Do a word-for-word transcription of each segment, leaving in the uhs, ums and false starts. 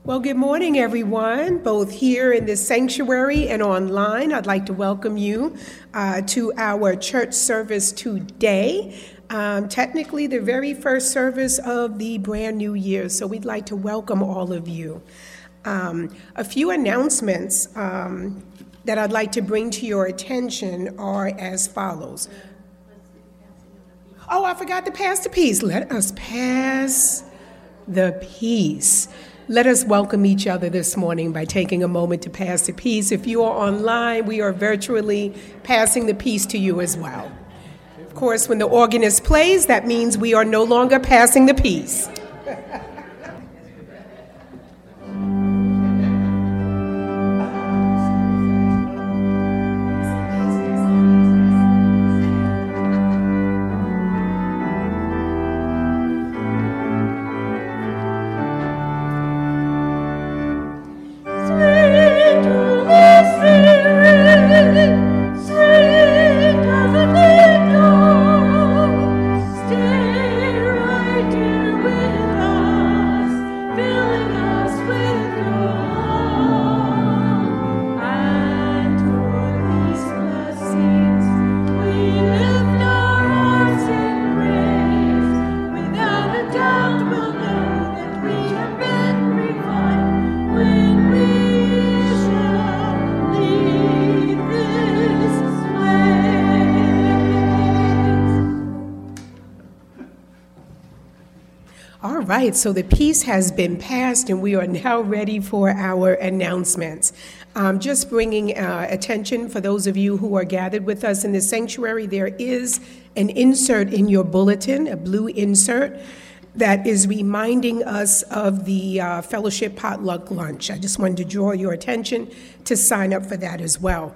Well, good morning, everyone, both here in this sanctuary and online. I'd like to welcome you uh, to our church service today. Um, technically, the very first service of the brand new year, so we'd like to welcome all of you. Um, a few announcements um, that I'd like to bring to your attention are as follows. Oh, I forgot to pass the peace. Let us pass the peace. Let us welcome each other this morning by taking a moment to pass the peace. If you are online, we are virtually passing the peace to you as well. Of course, when the organist plays, that means we are no longer passing the peace. Right, so the peace has been passed and we are now ready for our announcements. Um, just bringing uh, attention for those of you who are gathered with us in the sanctuary, there is an insert in your bulletin, a blue insert, that is reminding us of the uh, fellowship potluck lunch. I just wanted to draw your attention to sign up for that as well.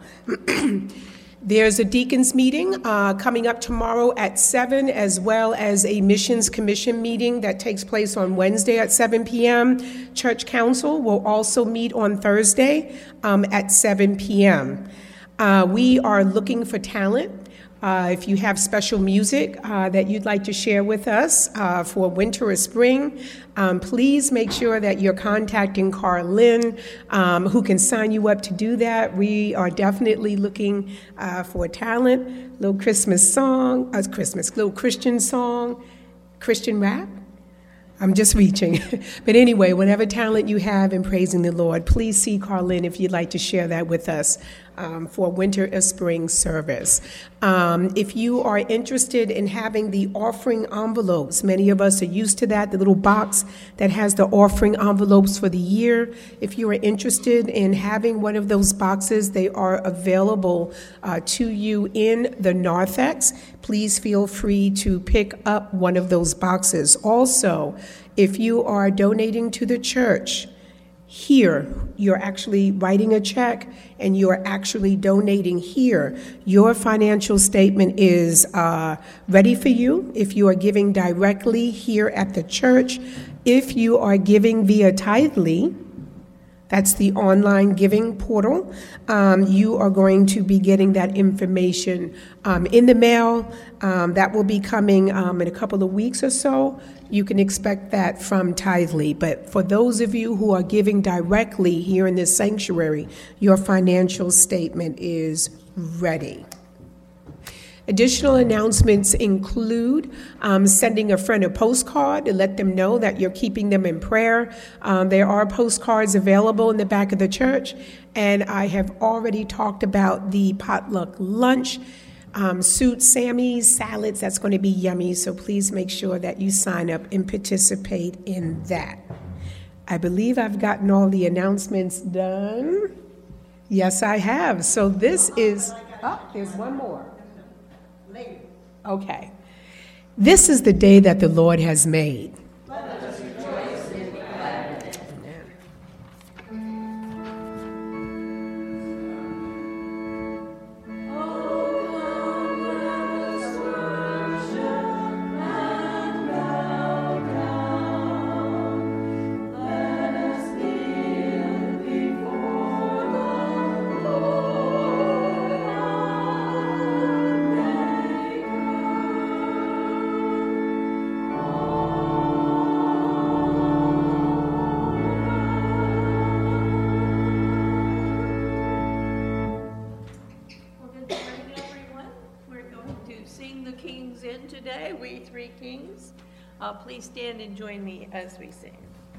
There's a deacons meeting uh, coming up tomorrow at seven, as well as a missions commission meeting that takes place on Wednesday at seven p.m. Church council will also meet on Thursday um, at seven p.m. Uh, we are looking for talent. Uh, if you have special music uh, that you'd like to share with us uh, for winter or spring, um, please make sure that you're contacting Carlin, um, who can sign you up to do that. We are definitely looking uh, for talent, little Christmas song, uh, Christmas, little Christian song, Christian rap. I'm just reaching. But anyway, whatever talent you have in praising the Lord, please see Carlin if you'd like to share that with us um, for winter or spring service. Um, if you are interested in having the offering envelopes, many of us are used to that, the little box that has the offering envelopes for the year. If you are interested in having one of those boxes, they are available uh, to you in the narthex. Please feel free to pick up one of those boxes. Also, if you are donating to the church, here, you're actually writing a check and you're actually donating here. Your financial statement is uh, ready for you if you are giving directly here at the church. If you are giving via Tithely, that's the online giving portal, um, you are going to be getting that information um, in the mail. Um, that will be coming um, in a couple of weeks or so. You can expect that from Tithely. But for those of you who are giving directly here in this sanctuary, your financial statement is ready. Additional announcements include um, sending a friend a postcard to let them know that you're keeping them in prayer. Um, there are postcards available in the back of the church, and I have already talked about the potluck lunch. Um, Suit Sammy's salads, that's going to be yummy, so please make sure that you sign up and participate in that. I believe I've gotten all the announcements done. Yes, I have. So this is, oh, there's one more. Okay. This is the day that the Lord has made. Let us rejoice and be glad. Oh kings in today, we three kings. Uh, please stand and join me as we sing.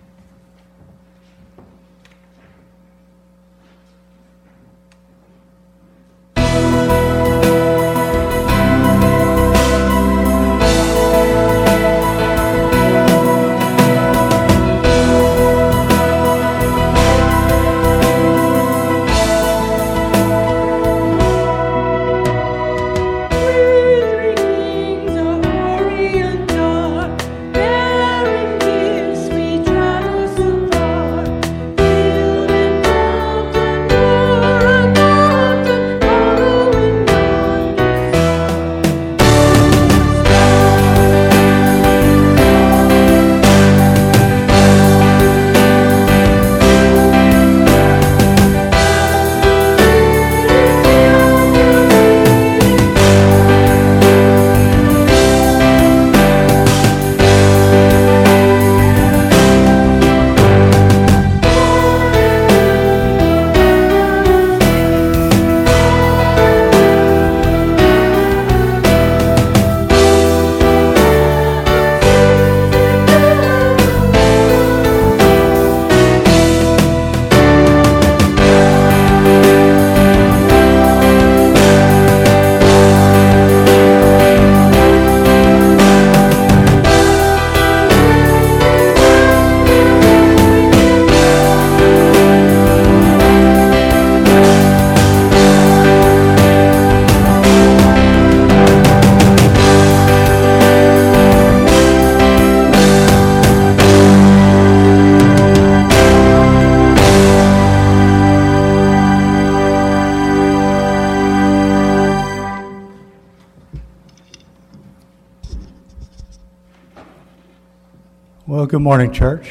Well, good morning, church.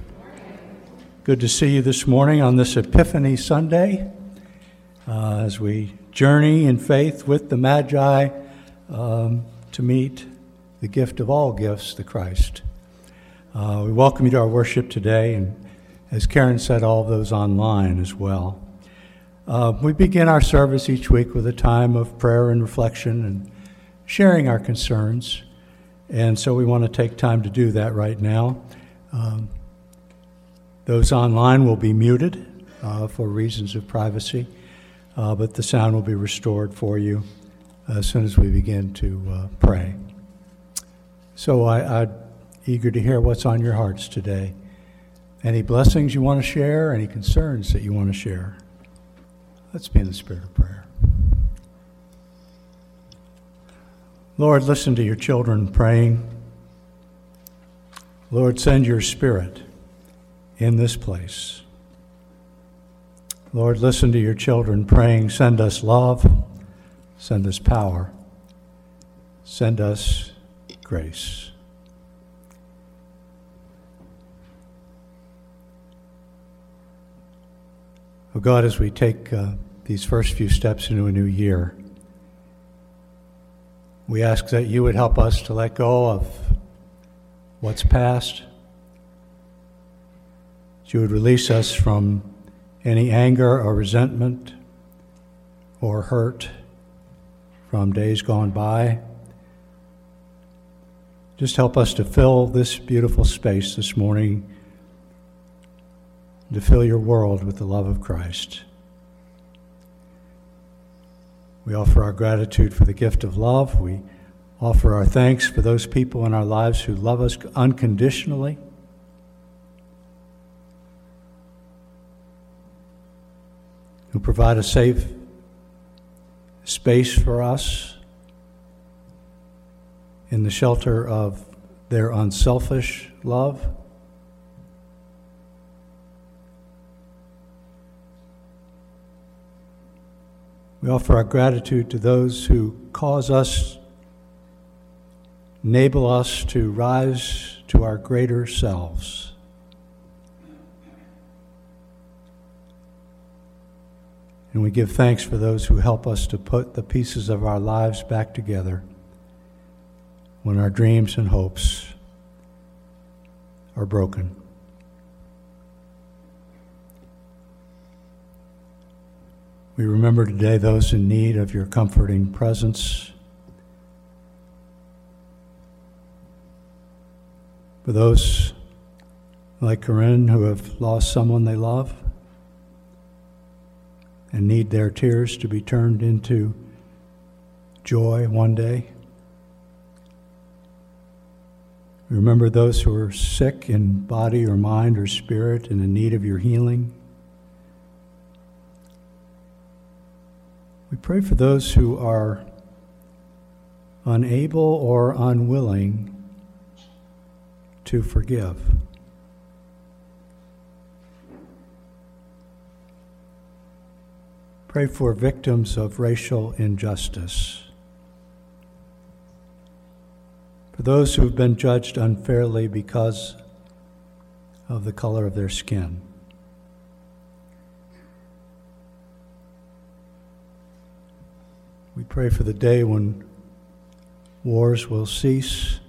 Good to see you this morning on this Epiphany Sunday uh, as we journey in faith with the Magi um, to meet the gift of all gifts, the Christ. Uh, we welcome you to our worship today, and as Karen said, all of those online as well. Uh, we begin our service each week with a time of prayer and reflection and sharing our concerns. And so we want to take time to do that right now. Um, those online will be muted uh, for reasons of privacy, uh, but the sound will be restored for you as soon as we begin to uh, pray. So I, I'm eager to hear what's on your hearts today. Any blessings you want to share, any concerns that you want to share? Let's be in the spirit of prayer. Lord, listen to your children praying. Lord, send your Spirit in this place. Lord, listen to your children praying. Send us love. Send us power. Send us grace. Oh God, as we take uh, these first few steps into a new year, we ask that you would help us to let go of what's past, that you would release us from any anger or resentment or hurt from days gone by. Just help us to fill this beautiful space this morning, to fill your world with the love of Christ. We offer our gratitude for the gift of love. We offer our thanks for those people in our lives who love us unconditionally. Who provide a safe space for us in the shelter of their unselfish love. We offer our gratitude to those who cause us, enable us to rise to our greater selves. And we give thanks for those who help us to put the pieces of our lives back together when our dreams and hopes are broken. We remember today those in need of your comforting presence, For those like Corinne who have lost someone they love and need their tears to be turned into joy one day. Remember those who are sick in body or mind or spirit and in need of your healing. We pray for those who are unable or unwilling to forgive. Pray for victims of racial injustice. For those who have been judged unfairly because of the color of their skin. We pray for the day when wars will cease,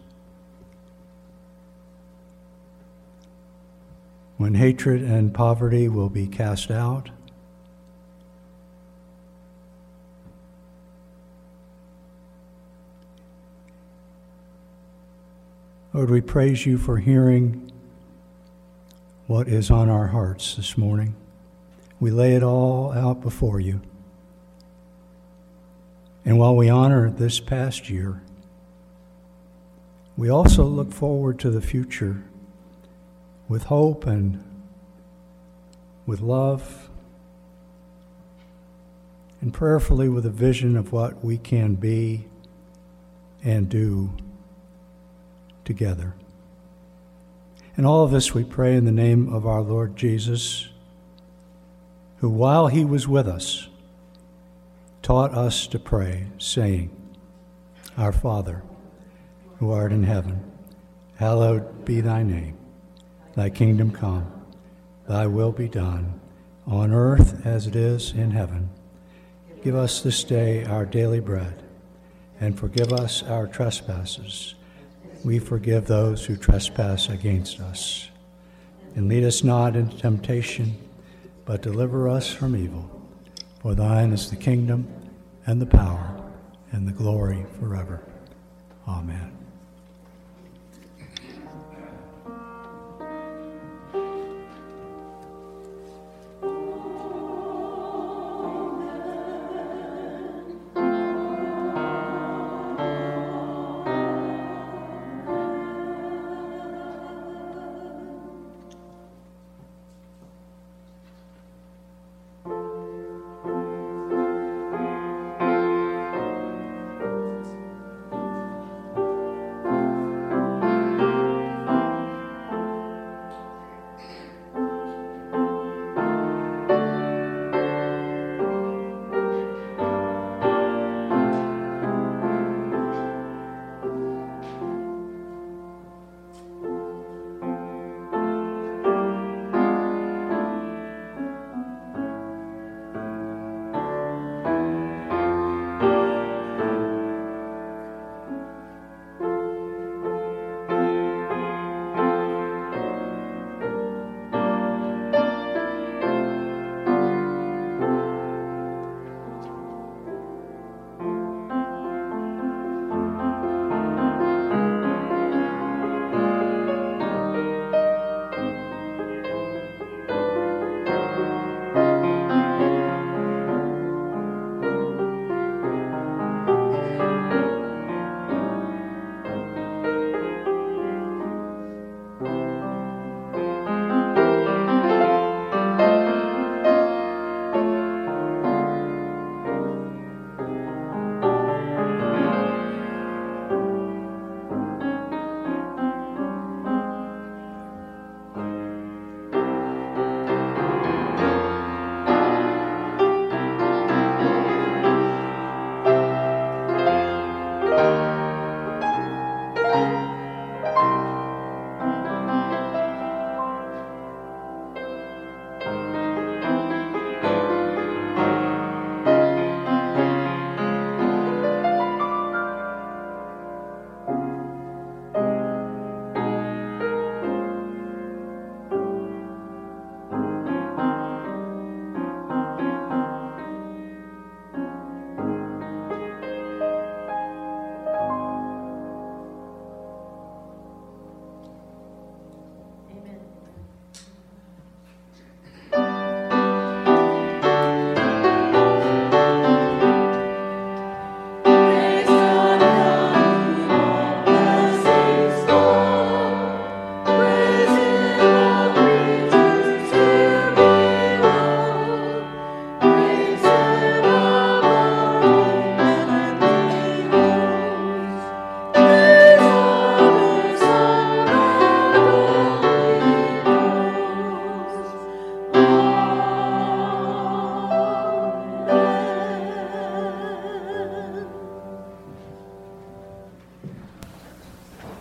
when hatred and poverty will be cast out, Lord, we praise you for hearing what is on our hearts this morning. We lay it all out before you. And while we honor this past year, we also look forward to the future with hope and with love, and prayerfully with a vision of what we can be and do together. And all of this we pray in the name of our Lord Jesus, who while he was with us, taught us to pray, saying, Our Father, who art in heaven, hallowed be thy name. Thy kingdom come, thy will be done, on earth as it is in heaven. Give us this day our daily bread, and forgive us our trespasses. We forgive those who trespass against us. And lead us not into temptation, but deliver us from evil. For thine is the kingdom, and the power, and the glory forever. Amen.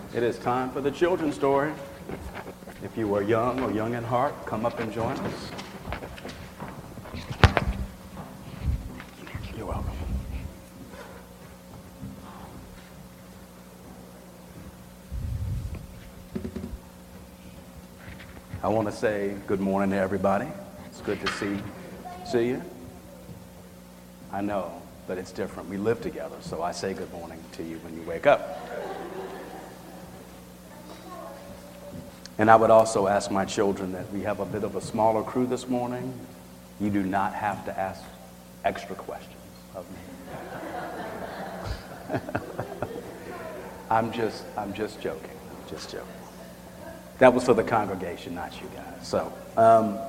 It is time for the children's story. If you are young or young in heart, come up and join us. You're welcome. I want to say good morning to everybody. It's good to see, see you. I know, but it's different. We live together, so I say good morning to you when you wake up. And I would also ask my children that we have a bit of a smaller crew this morning. You do not have to ask extra questions of me. I'm just, I'm just joking. I'm just joking. That was for the congregation, not you guys. So, um,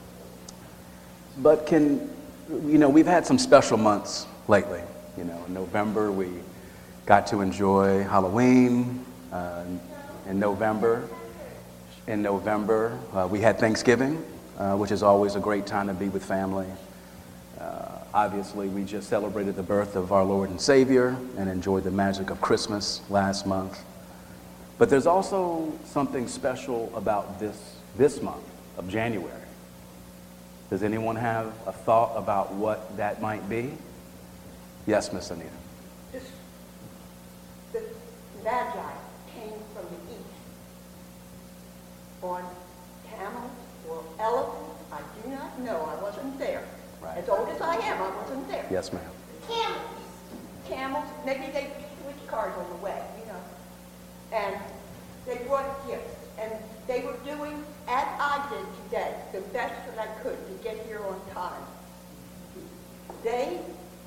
but can, you know, we've had some special months lately. You know, in November we got to enjoy Halloween. Uh, in November. In November, uh, we had Thanksgiving, uh, which is always a great time to be with family. Uh, obviously, we just celebrated the birth of our Lord and Savior and enjoyed the magic of Christmas last month. But there's also something special about this, this month of January. Does anyone have a thought about what that might be? Yes, Miss Anita. This, the Magi came from the east. On camels or elephants, I do not know. I wasn't there. Right. As old as I am, I wasn't there. Yes, ma'am. Camels. Camels. Maybe they switched cars on the way, you know. And they brought gifts. And they were doing, as I did today, the best that I could to get here on time. They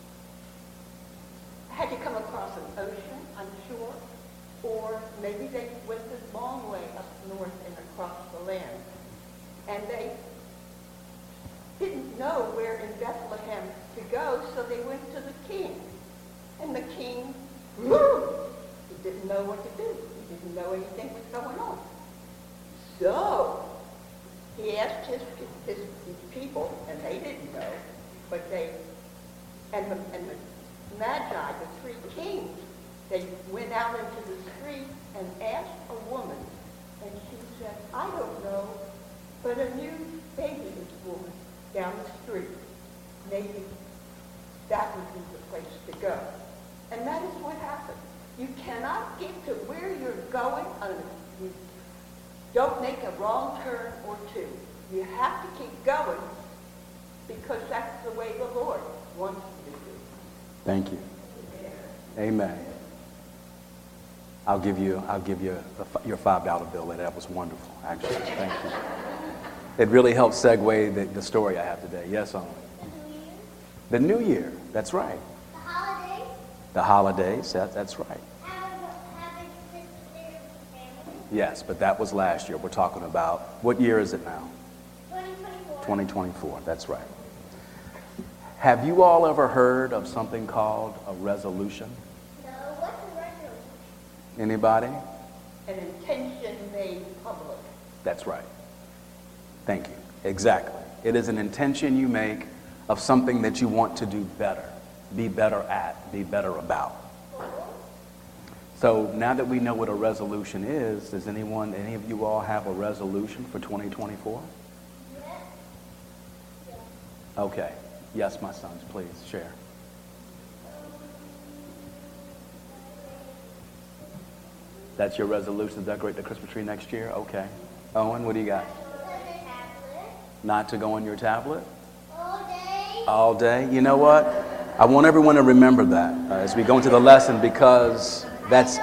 had to come across an ocean, I'm sure. Or maybe they went a long way up north and across the land. And they didn't know where in Bethlehem to go, so they went to the king. And the king, whoo, he didn't know what to do. He didn't know anything was going on. So he asked his, his, his people, and they didn't know, but they, and the, and the Magi, the three kings, they went out into the street and asked a woman, and she said, I don't know, but a new baby is born down the street. Maybe that would be the place to go. And that is what happened. You cannot get to where you're going unless you don't make a wrong turn or two. You have to keep going because that's the way the Lord wants you to do. Thank you. Amen. I'll give you, I'll give you a, your five dollar bill. That was wonderful, actually. Thank you. It really helped segue the, the story I have today. Yes, Owen? The New Year. The New Year. That's right. The holidays. The holidays. That, that's right. Having, having Thanksgiving with family. Yes, but that was last year. We're talking about, what year is it now? twenty twenty-four. twenty twenty-four. That's right. Have you all ever heard of something called a resolution? No, what's a resolution? Anybody? An intention made public. That's right. Thank you. Exactly. It is an intention you make of something that you want to do better, be better at, be better about. So now that we know what a resolution is, does anyone, any of you all have a resolution for twenty twenty-four? Yes. Yes. Okay. Yes, my sons, please share. That's your resolution to decorate the Christmas tree next year? Okay. Owen, what do you got? Not to go on your tablet? All day. All day? You know what? I want everyone to remember that uh, as we go into the lesson because that's...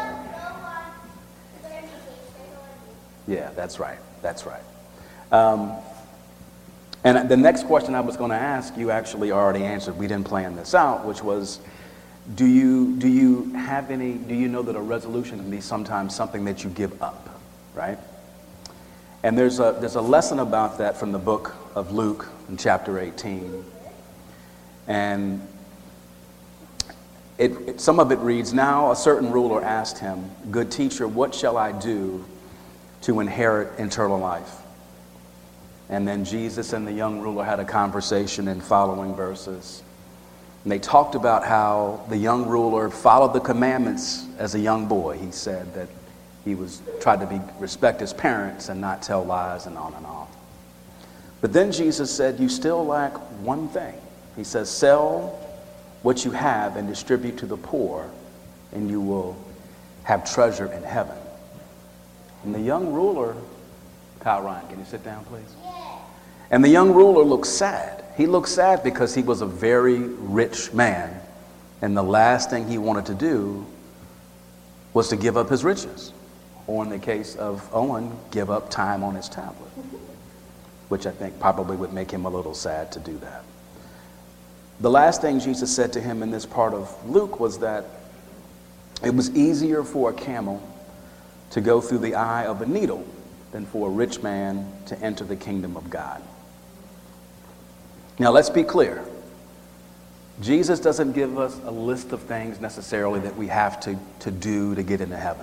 Yeah, that's right. That's right. Um, and the next question I was going to ask, you actually already answered. We didn't plan this out, which was, do you do you have any, do you know that a resolution can be sometimes something that you give up, right? And there's a, there's a lesson about that from the book of Luke in chapter eighteen. And it, it, some of it reads, now a certain ruler asked him, good teacher, what shall I do to inherit eternal life? And then Jesus and the young ruler had a conversation in following verses. And they talked about how the young ruler followed the commandments as a young boy. He said that He was tried to be respect his parents and not tell lies and on and on. But then Jesus said, you still lack one thing. He says, sell what you have and distribute to the poor, and you will have treasure in heaven. And the young ruler, Kyle Ryan, can you sit down, please? Yeah. And the young ruler looked sad. He looked sad because he was a very rich man, and the last thing he wanted to do was to give up his riches, or in the case of Owen, give up time on his tablet, which I think probably would make him a little sad to do that. The last thing Jesus said to him in this part of Luke was that it was easier for a camel to go through the eye of a needle than for a rich man to enter the kingdom of God. Now, let's be clear. Jesus doesn't give us a list of things necessarily that we have to, to do to get into heaven.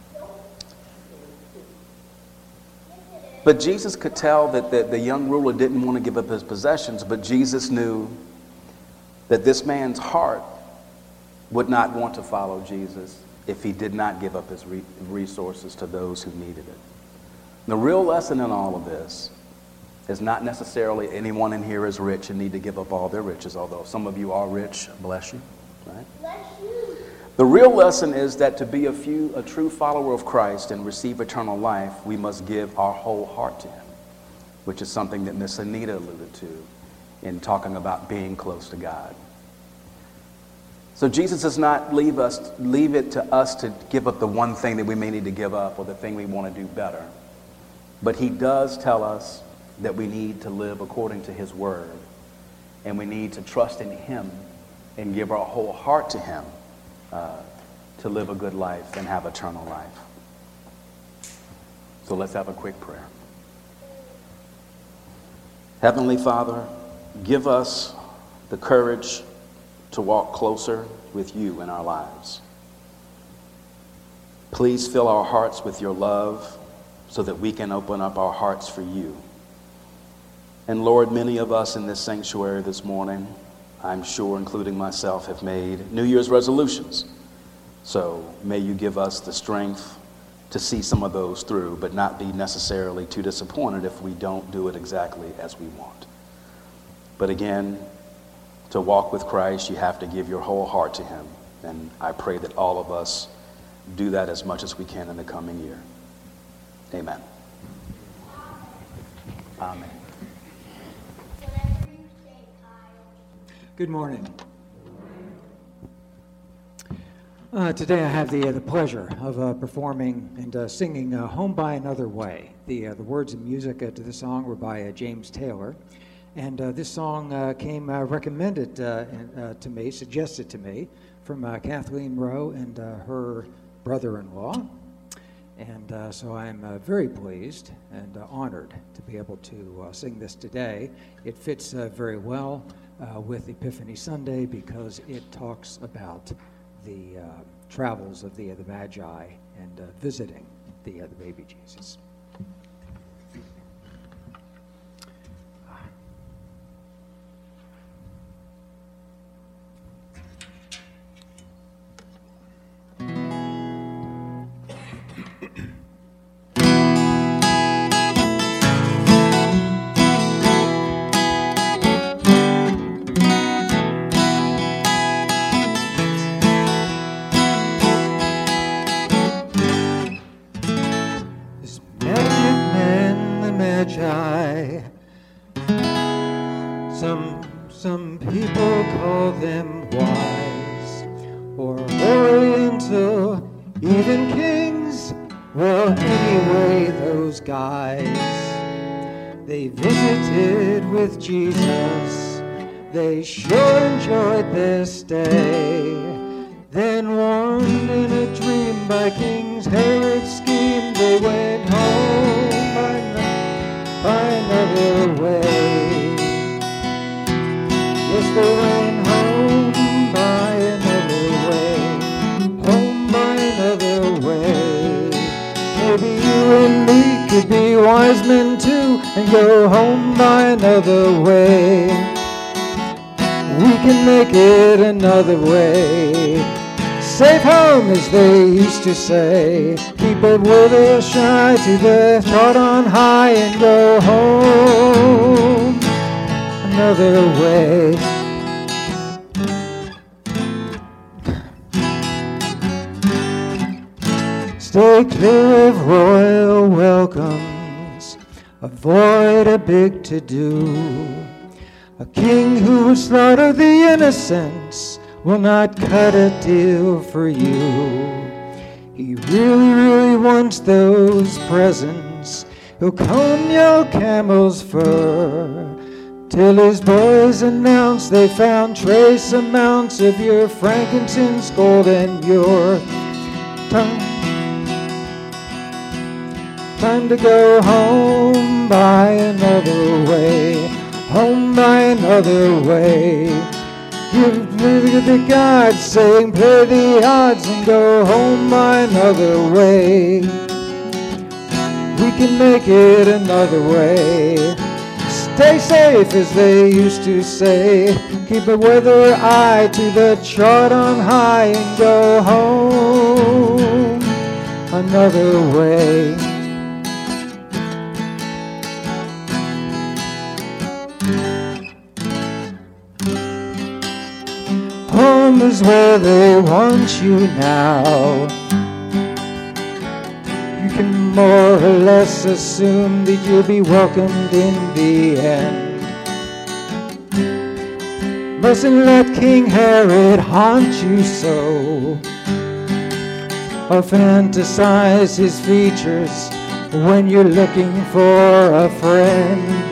But Jesus could tell that the, the young ruler didn't want to give up his possessions, but Jesus knew that this man's heart would not want to follow Jesus if he did not give up his re- resources to those who needed it. The real lesson in all of this is not necessarily anyone in here is rich and need to give up all their riches, although some of you are rich, bless you, right? Bless you. The real lesson is that to be a, few, a true follower of Christ and receive eternal life, we must give our whole heart to him, which is something that Miss Anita alluded to in talking about being close to God. So Jesus does not leave us, leave it to us to give up the one thing that we may need to give up or the thing we want to do better. But he does tell us that we need to live according to his word, and we need to trust in him and give our whole heart to him uh, to live a good life and have eternal life. So let's have a quick prayer. Heavenly Father, give us the courage to walk closer with you in our lives. Please fill our hearts with your love so that we can open up our hearts for you. And Lord, many of us in this sanctuary this morning, I'm sure, including myself, have made New Year's resolutions. So may you give us the strength to see some of those through, but not be necessarily too disappointed if we don't do it exactly as we want. But again, to walk with Christ, you have to give your whole heart to him. And I pray that all of us do that as much as we can in the coming year. Amen. Amen. Good morning. Uh, today I have the uh, the pleasure of uh, performing and uh, singing uh, "Home by Another Way." The uh, the words and music uh, to the song were by uh, James Taylor, and uh, this song uh, came uh, recommended uh, uh, to me, suggested to me from uh, Kathleen Rowe and uh, her brother-in-law, and uh, so I'm uh, very pleased and uh, honored to be able to uh, sing this today. It fits uh, very well Uh, with Epiphany Sunday because it talks about the uh, travels of the, uh, the Magi and uh, visiting the, uh, the baby Jesus. Some, some people call them wise or oriental, even kings. Well, anyway, those guys, they visited with Jesus. They sure enjoyed their stay. Then warned in a dream by King Herod's scheme, they went home by, by another way. Yes, they went home by another way, home by another way. Maybe you and me could be wise men too and go home by another way. We can make it another way. Safe home, as they used to say. Keep it where they'll shine to the chart on high and go home another way. Stay clear of royal welcomes. Avoid a big to-do. A king who would slaughter the innocents will not cut a deal for you. He really, really wants those presents. He'll comb your camel's fur till his boys announce they found trace amounts of your frankincense, gold, and your tongue. Time to go home by another way. Home by another way. Give me the God saying, play the odds and go home by another way. We can make it another way. Stay safe, as they used to say. Keep a weather eye to the chart on high and go home another way. Home is where they want you now. You can more or less assume that you'll be welcomed in the end. Mustn't let King Herod haunt you so, or fantasize his features when you're looking for a friend.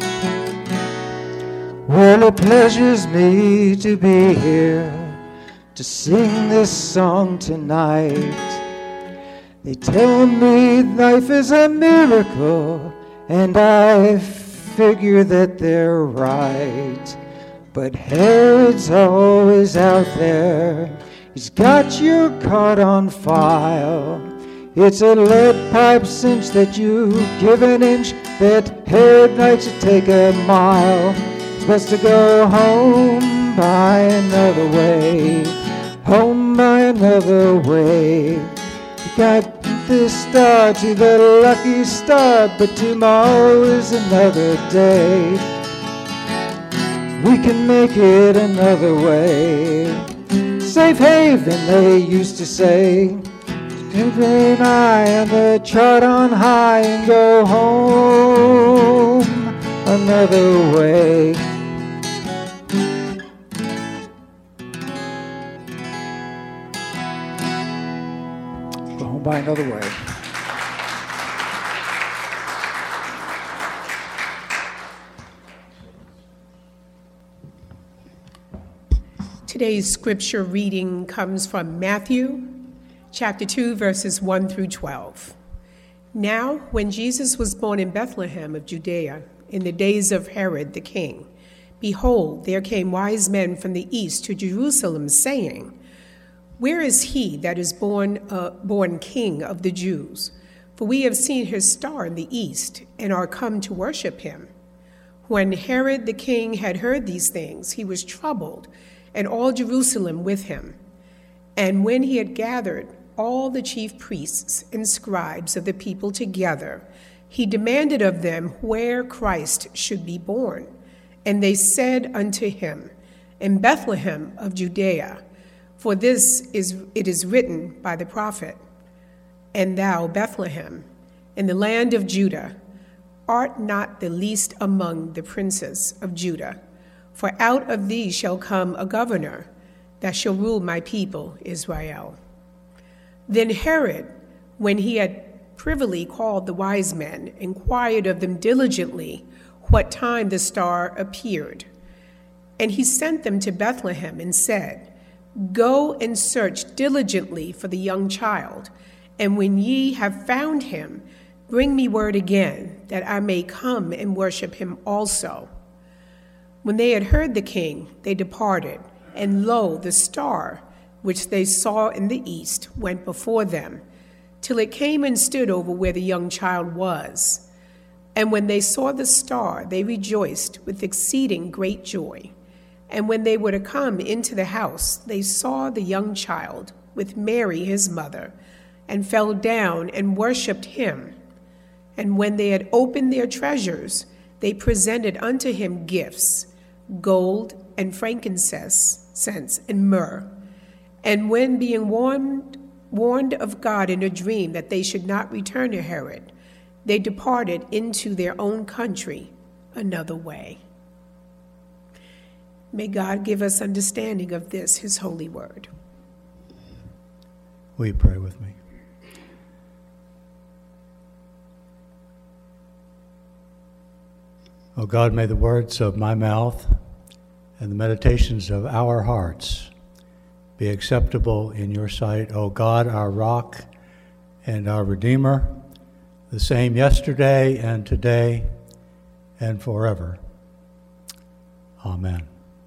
Well, it pleasures me to be here to sing this song tonight. They tell me life is a miracle, and I figure that they're right. But Herod's always out there. He's got your card on file. It's a lead pipe cinch that you give an inch, that Herod likes to take a mile. Best to go home by another way, home by another way. You got this star to the lucky star, but tomorrow is another day. We can make it another way. Safe haven, they used to say. Keep an eye on the chart on high and go home another way. By another way. Today's scripture reading comes from Matthew chapter two, verses one through twelve. Now, when Jesus was born in Bethlehem of Judea, in the days of Herod the king, behold, there came wise men from the east to Jerusalem, saying, where is he that is born, uh, born King of the Jews? For we have seen his star in the east, and are come to worship him. When Herod the king had heard these things, he was troubled, and all Jerusalem with him. And when he had gathered all the chief priests and scribes of the people together, he demanded of them where Christ should be born. And they said unto him, in Bethlehem of Judea, for this is it is written by the prophet, and thou, Bethlehem, in the land of Judah, art not the least among the princes of Judah, for out of thee shall come a governor that shall rule my people Israel. Then Herod, when he had privily called the wise men, inquired of them diligently what time the star appeared. And he sent them to Bethlehem and said, go and search diligently for the young child, and when ye have found him, bring me word again, that I may come and worship him also. When they had heard the king, they departed, and lo, the star, which they saw in the east, went before them, till it came and stood over where the young child was. And when they saw the star, they rejoiced with exceeding great joy. And when they were to come into the house, they saw the young child with Mary his mother, and fell down and worshipped him. And when they had opened their treasures, they presented unto him gifts, gold and frankincense sense, and myrrh. And when being warned, warned of God in a dream that they should not return to Herod, they departed into their own country another way. May God give us understanding of this, his holy word. Will you pray with me? O God, may the words of my mouth and the meditations of our hearts be acceptable in your sight, O God, our rock and our Redeemer, the same yesterday and today and forever. Amen.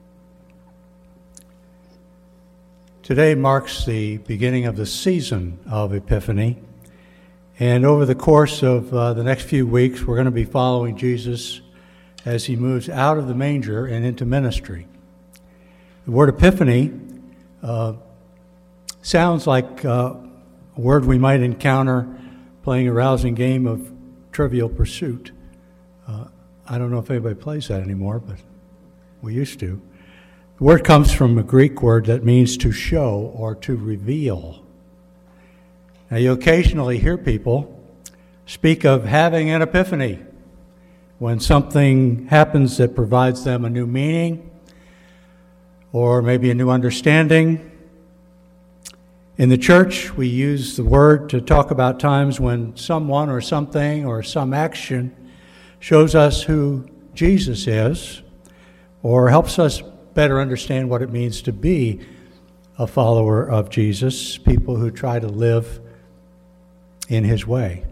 Today marks the beginning of the season of Epiphany, and over the course of uh, the next few weeks, we're going to be following Jesus as he moves out of the manger and into ministry. The word Epiphany uh, sounds like uh, a word we might encounter playing a rousing game of Trivial Pursuit. Uh, I don't know if anybody plays that anymore, but we used to. The word comes from a Greek word that means to show or to reveal. Now, you occasionally hear people speak of having an epiphany when something happens that provides them a new meaning or maybe a new understanding. In the church, we use the word to talk about times when someone or something or some action shows us who Jesus is or helps us better understand what it means to be a follower of Jesus, people who try to live in his way.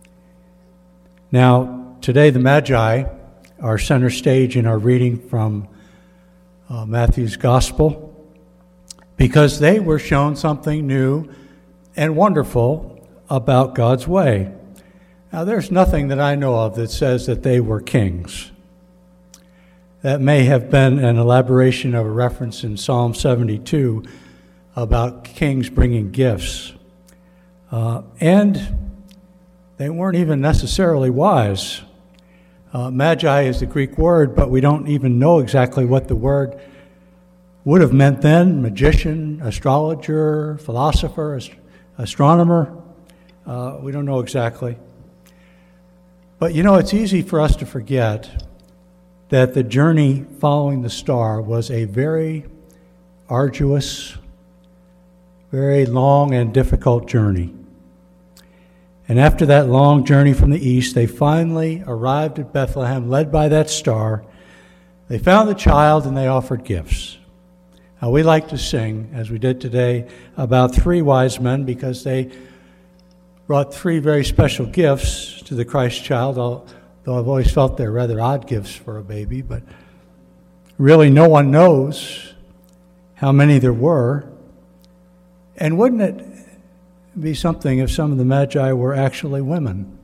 Now, today the Magi are center stage in our reading from uh, Matthew's Gospel because they were shown something new and wonderful about God's way. Now, there's nothing that I know of that says that they were kings. That may have been an elaboration of a reference in Psalm seventy-two about kings bringing gifts. Uh, and they weren't even necessarily wise. Uh, magi is the Greek word, but we don't even know exactly what the word would have meant then. Magician, astrologer, philosopher, ast- astronomer. Uh, we don't know exactly. But you know, it's easy for us to forget that the journey following the star was a very arduous, very long and difficult journey. And after that long journey from the east, they finally arrived at Bethlehem, led by that star. They found the child and they offered gifts. Now, we like to sing, as we did today, about three wise men because they brought three very special gifts to the Christ child, though I've always felt they're rather odd gifts for a baby, but really no one knows how many there were. And wouldn't it be something if some of the Magi were actually women?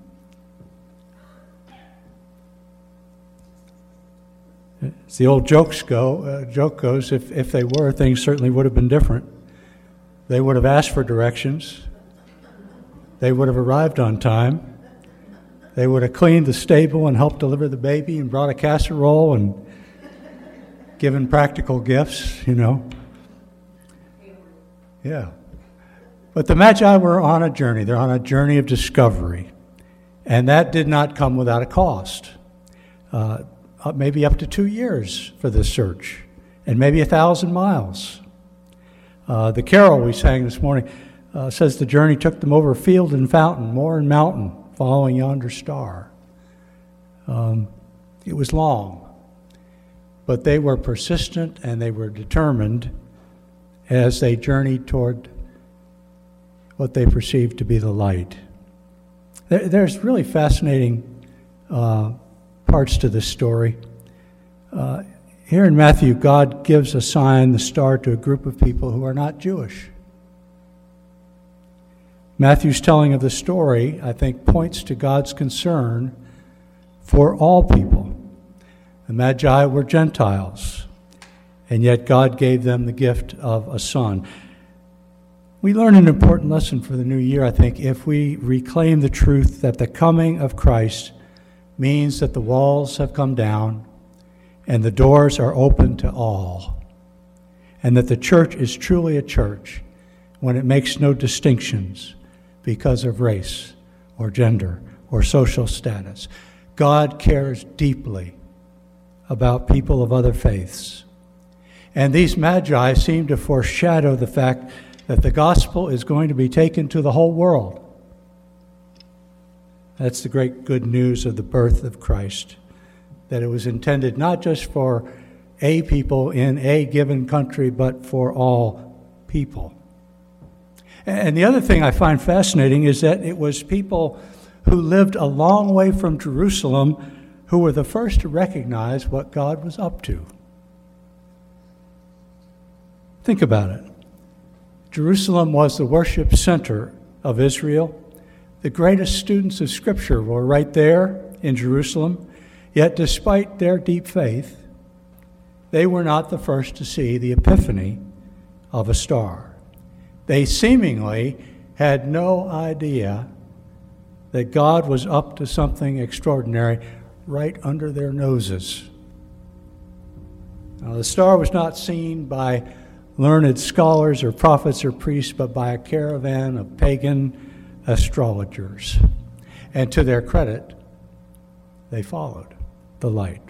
As the old jokes go, uh, joke goes, if, if they were, things certainly would have been different. They would have asked for directions. They would have arrived on time. They would have cleaned the stable and helped deliver the baby and brought a casserole and given practical gifts, you know. Yeah. But the Magi were on a journey. They're on a journey of discovery. And that did not come without a cost. Uh, maybe up to two years for this search, and maybe a thousand miles. Uh, the carol we sang this morning uh, says the journey took them over field and fountain, moor and mountain, following yonder star. Um, it was long, but they were persistent and they were determined as they journeyed toward what they perceived to be the light. There, there's really fascinating uh, parts to this story. Uh, here in Matthew, God gives a sign, the star, to a group of people who are not Jewish. Matthew's telling of the story, I think, points to God's concern for all people. The Magi were Gentiles, and yet God gave them the gift of a son. We learn an important lesson for the new year, I think, if we reclaim the truth that the coming of Christ means that the walls have come down and the doors are open to all, and that the church is truly a church when it makes no distinctions because of race or gender or social status. God cares deeply about people of other faiths. And these magi seem to foreshadow the fact that the gospel is going to be taken to the whole world. That's the great good news of the birth of Christ, that it was intended not just for a people in a given country, but for all people. And the other thing I find fascinating is that it was people who lived a long way from Jerusalem who were the first to recognize what God was up to. Think about it. Jerusalem was the worship center of Israel. The greatest students of Scripture were right there in Jerusalem. Yet despite their deep faith, they were not the first to see the epiphany of a star. They seemingly had no idea that God was up to something extraordinary right under their noses. Now, the star was not seen by learned scholars or prophets or priests, but by a caravan of pagan astrologers. And to their credit, they followed the light.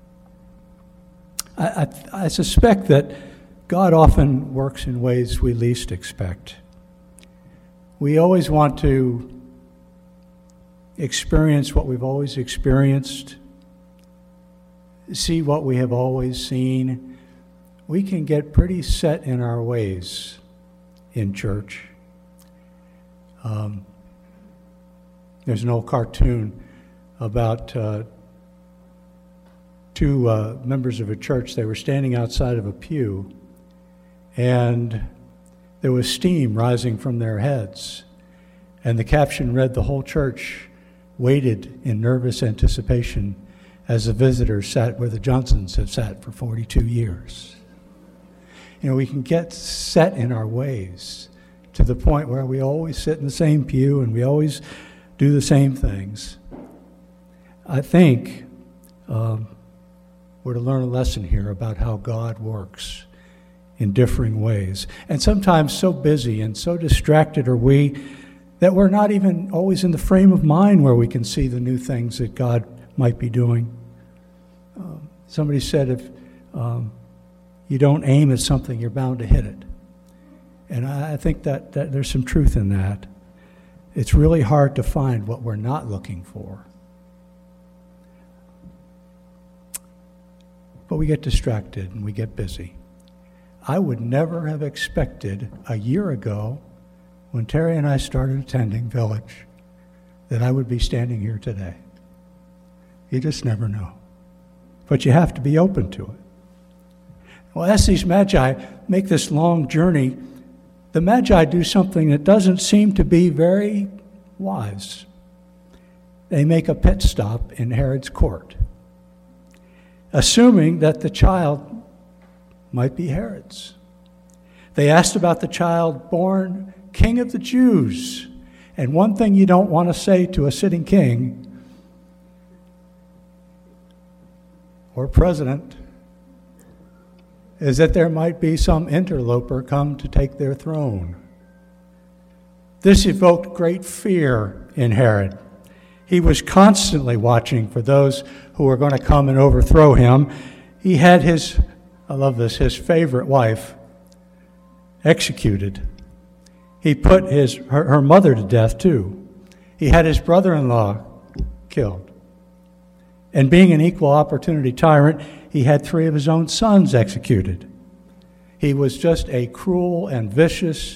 I, I, I suspect that God often works in ways we least expect. We always want to experience what we've always experienced, see what we have always seen. We can get pretty set in our ways in church. Um, there's an old cartoon about uh, two uh, members of a church. They were standing outside of a pew, and there was steam rising from their heads. And the caption read, "The whole church waited in nervous anticipation as the visitors sat where the Johnsons have sat for forty-two years. You know, we can get set in our ways to the point where we always sit in the same pew and we always do the same things. I think um, we're to learn a lesson here about how God works in differing ways. And sometimes so busy and so distracted are we that we're not even always in the frame of mind where we can see the new things that God might be doing. Um, somebody said if um, you don't aim at something, you're bound to hit it. And I, I think that, that there's some truth in that. It's really hard to find what we're not looking for. But we get distracted and we get busy. I would never have expected a year ago, when Terry and I started attending Village, that I would be standing here today. You just never know. But you have to be open to it. Well, as these magi make this long journey, the magi do something that doesn't seem to be very wise. They make a pit stop in Herod's court, assuming that the child might be Herod's. They asked about the child born King of the Jews. And one thing you don't want to say to a sitting king or president is that there might be some interloper come to take their throne. This evoked great fear in Herod. He was constantly watching for those who were going to come and overthrow him. He had his, I love this, his favorite wife executed. He put his her, her mother to death, too. He had his brother-in-law killed. And being an equal opportunity tyrant, he had three of his own sons executed. He was just a cruel and vicious,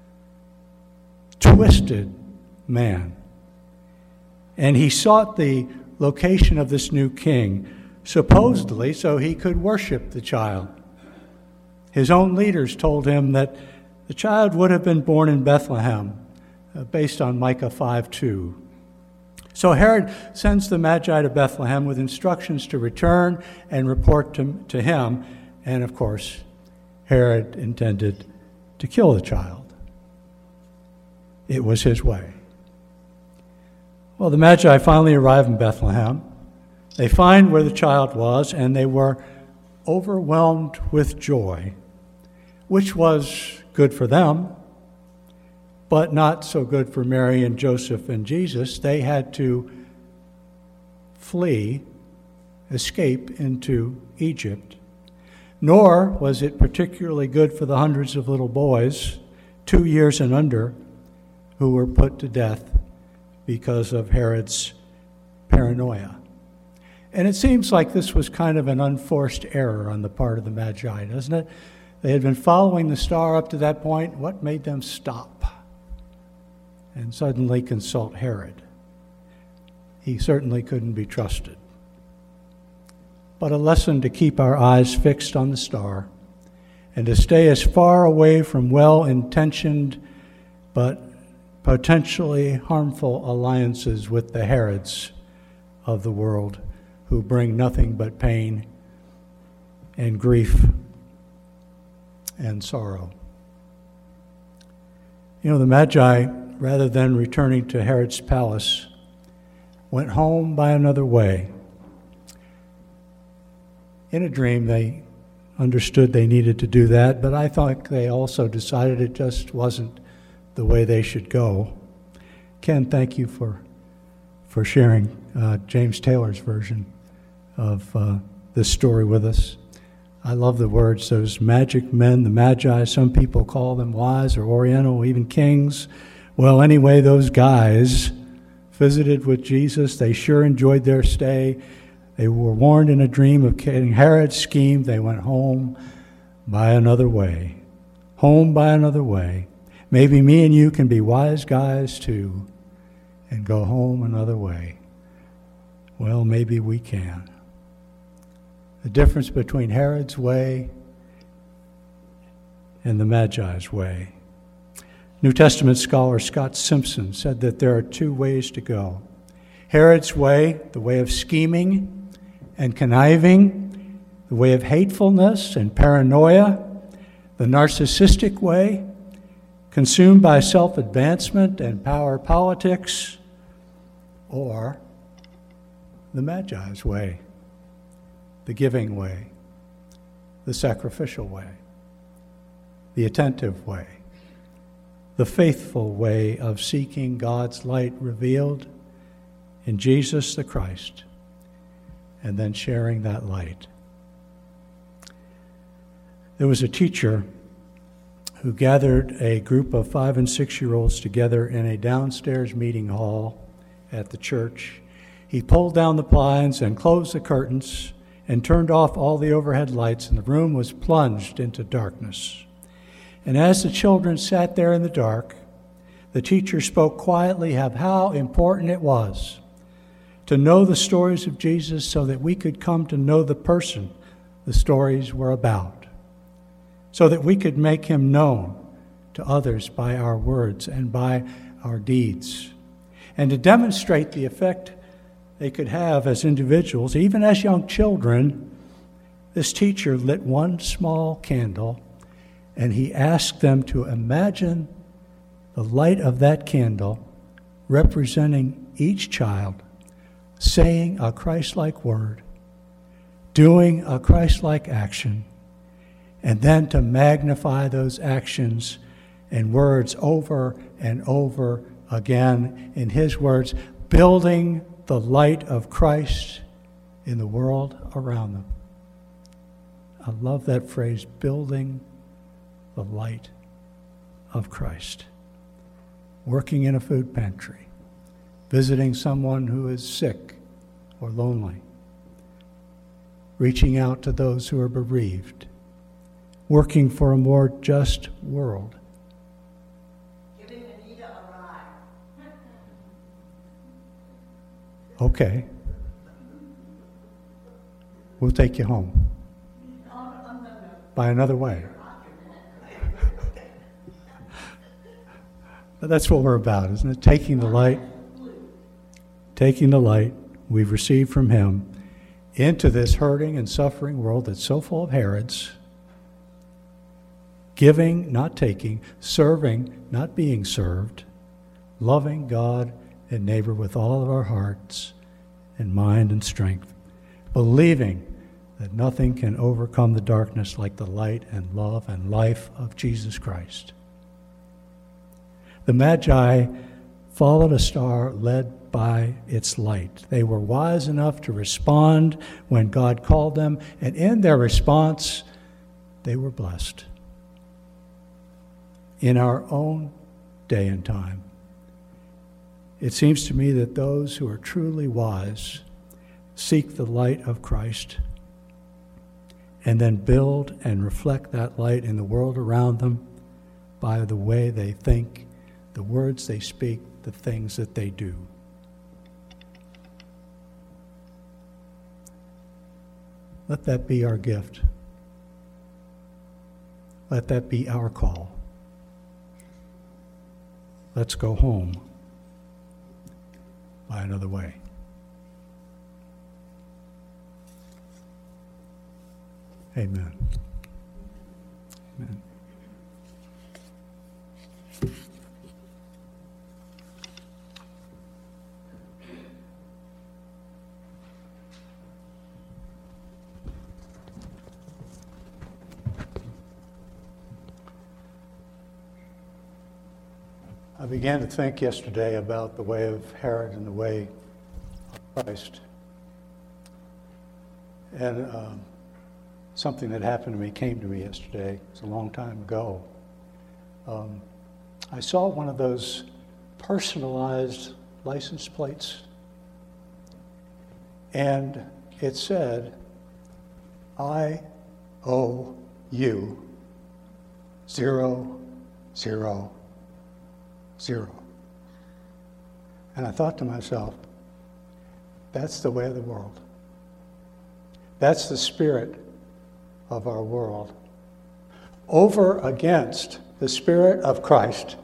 twisted man. And he sought the location of this new king, supposedly so he could worship the child. His own leaders told him that the child would have been born in Bethlehem, uh, based on Micah five two. So Herod sends the Magi to Bethlehem with instructions to return and report to, to him. And of course, Herod intended to kill the child. It was his way. Well, the Magi finally arrive in Bethlehem. They find where the child was, and they were overwhelmed with joy, which was good for them, but not so good for Mary and Joseph and Jesus. They had to flee, escape into Egypt. Nor was it particularly good for the hundreds of little boys, two years and under, who were put to death because of Herod's paranoia. And it seems like this was kind of an unforced error on the part of the Magi, doesn't it? They had been following the star up to that point. What made them stop and suddenly consult Herod? He certainly couldn't be trusted. But a lesson to keep our eyes fixed on the star and to stay as far away from well-intentioned but potentially harmful alliances with the Herods of the world, who bring nothing but pain and grief and sorrow. You know, the Magi, rather than returning to Herod's palace, went home by another way. In a dream, they understood they needed to do that, but I thought they also decided it just wasn't the way they should go. Ken, thank you for for sharing uh, James Taylor's version of uh, this story with us. I love the words, those magic men, the Magi, some people call them wise or oriental, even kings. Well, anyway, those guys visited with Jesus. They sure enjoyed their stay. They were warned in a dream of King Herod's scheme. They went home by another way. Home by another way. Maybe me and you can be wise guys too and go home another way. Well, maybe we can. The difference between Herod's way and the Magi's way. New Testament scholar Scott Simpson said that there are two ways to go. Herod's way, the way of scheming and conniving, the way of hatefulness and paranoia, the narcissistic way, consumed by self-advancement and power politics, or the Magi's way, the giving way, the sacrificial way, the attentive way, the faithful way of seeking God's light revealed in Jesus the Christ, and then sharing that light. There was a teacher who gathered a group of five and six-year-olds together in a downstairs meeting hall at the church. He pulled down the blinds and closed the curtains and turned off all the overhead lights, and the room was plunged into darkness. And as the children sat there in the dark, the teacher spoke quietly of how important it was to know the stories of Jesus so that we could come to know the person the stories were about, so that we could make him known to others by our words and by our deeds, and to demonstrate the effect they could have as individuals. Even as young children, this teacher lit one small candle, and he asked them to imagine the light of that candle representing each child saying a Christ-like word, doing a Christ-like action, and then to magnify those actions and words over and over again, in his words, building the light of Christ in the world around them. I love that phrase, building the light of Christ. Working in a food pantry, visiting someone who is sick or lonely, reaching out to those who are bereaved, working for a more just world. Giving Anita a ride. Okay. We'll take you home. By another way. But that's what we're about, isn't it? Taking the light, taking the light we've received from him into this hurting and suffering world that's so full of Herods, giving, not taking, serving, not being served, loving God and neighbor with all of our hearts and mind and strength, believing that nothing can overcome the darkness like the light and love and life of Jesus Christ. The Magi followed a star led by its light. They were wise enough to respond when God called them, and in their response, they were blessed. In our own day and time, it seems to me that those who are truly wise seek the light of Christ and then build and reflect that light in the world around them by the way they think, the words they speak, the things that they do. Let that be our gift. Let that be our call. Let's go home by another way. Amen. Amen. I began to think yesterday about the way of Herod and the way of Christ. And um, something that happened to me came to me yesterday. It was a long time ago. Um, I saw one of those personalized license plates, and it said, I owe you zero, zero, zero. And I thought to myself, that's the way of the world. That's the spirit of our world. Over against the Spirit of Christ,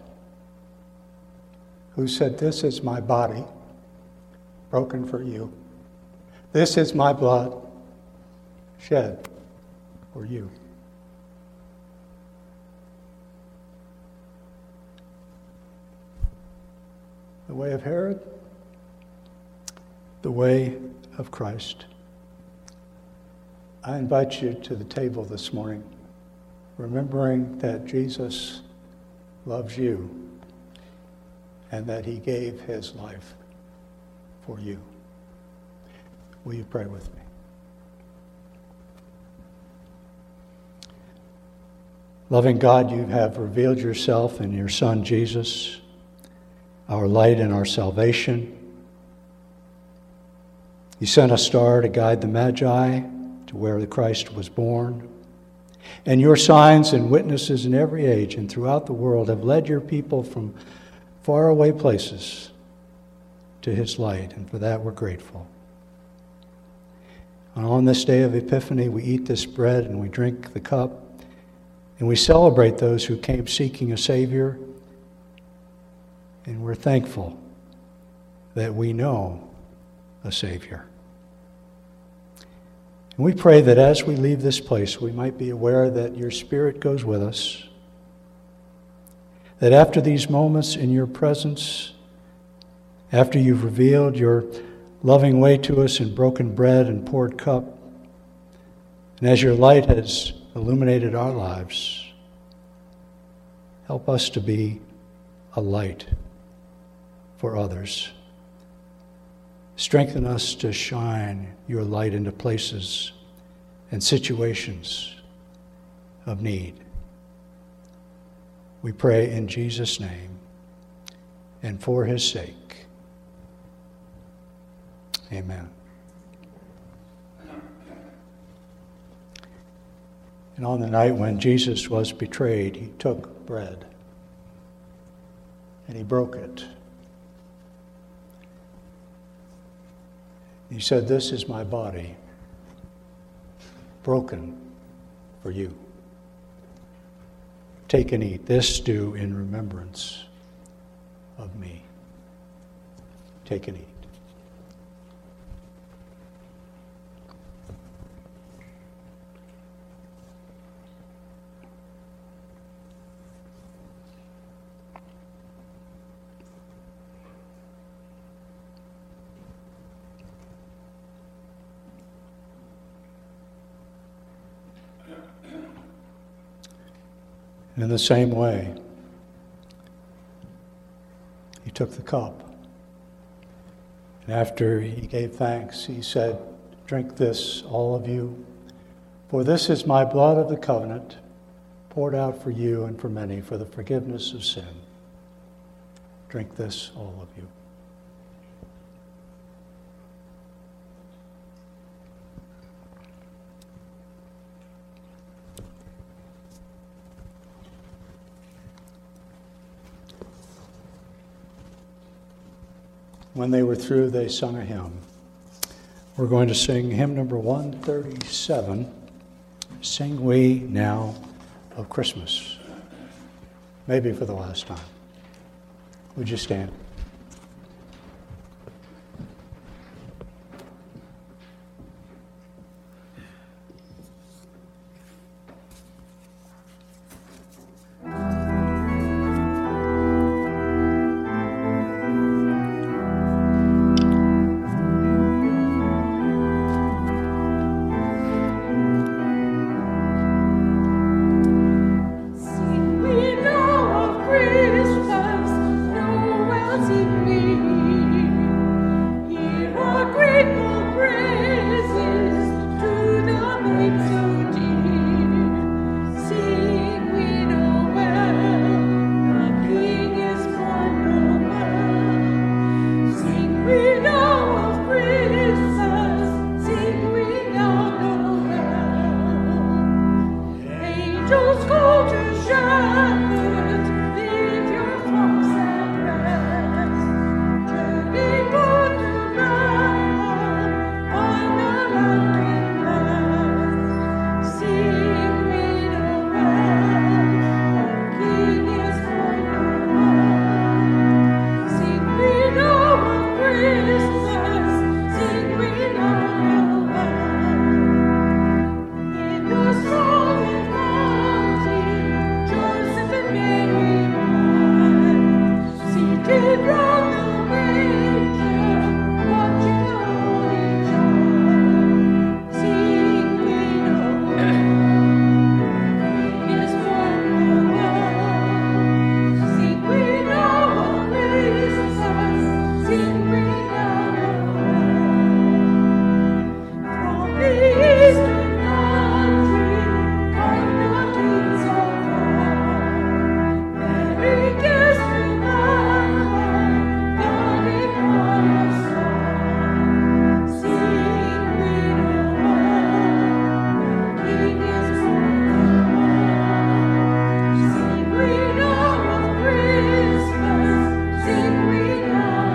who said, this is my body broken for you. This is my blood shed for you. The way of Herod, the way of Christ. I invite you to the table this morning, remembering that Jesus loves you and that he gave his life for you. Will you pray with me? Loving God, you have revealed yourself in your Son, Jesus, our light and our salvation. You sent a star to guide the Magi to where the Christ was born. And your signs and witnesses in every age and throughout the world have led your people from faraway places to his light, and for that we're grateful. And on this day of Epiphany, we eat this bread and we drink the cup, and we celebrate those who came seeking a Savior. And we're thankful that we know a Savior. And we pray that as we leave this place, we might be aware that your Spirit goes with us. That after these moments in your presence, after you've revealed your loving way to us in broken bread and poured cup, and as your light has illuminated our lives, help us to be a light for others. Strengthen us to shine your light into places and situations of need. We pray in Jesus' name and for his sake. Amen. And on the night when Jesus was betrayed, he took bread and he broke it. He said, this is my body, broken for you. Take and eat. This do in remembrance of me. Take and eat. In the same way, he took the cup. And after he gave thanks, he said, "Drink this, all of you, for this is my blood of the covenant, poured out for you and for many for the forgiveness of sin. Drink this, all of you." When they were through, they sung a hymn. We're going to sing hymn number one thirty-seven, "Sing We Now of Christmas," maybe for the last time. Would you stand? Sing we now of Christmas, Noel, sing we. Hear our grateful praises to the babe so dear. Sing we Noel, the King is born Noel. Sing we now of Christmas, sing we now Noel. Angels go to shepherds, lead your flocks at rest. Journey forth around on the mountain path. Sing we Noel, the King is born Noel. Sing we now of Christmas, sing we now Noel. In the solid mountain, Joseph and Mary ride, seated round the manger, watching the holy child. Sing we Noel, He is born Noel. Sing we now of Christmas, sing we now Noel. From the eastern country come the kings of God. Mary guest remember, God in our song. Sing we Noel, the King is born Noel. Sing we now of Christmas, sing we now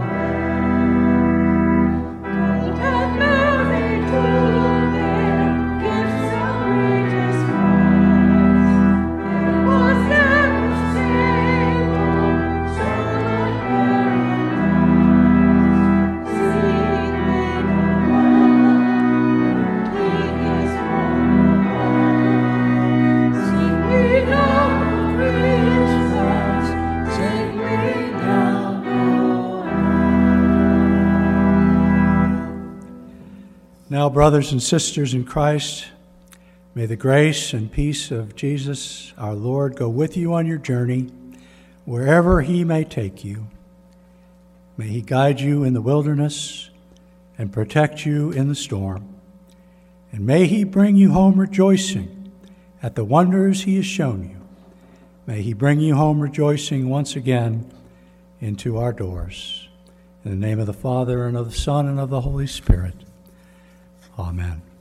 Noel. Gold and Mary took their gifts of greatest price. There was never stable, so like paradise. Sing we Noel, the King is born Noel. Sing we now of Christmas, sing we now Noel. Now, brothers and sisters in Christ, may the grace and peace of Jesus, our Lord, go with you on your journey, wherever he may take you. May he guide you in the wilderness and protect you in the storm. And may he bring you home rejoicing at the wonders he has shown you. May he bring you home rejoicing once again into our doors. In the name of the Father, and of the Son, and of the Holy Spirit. Amen.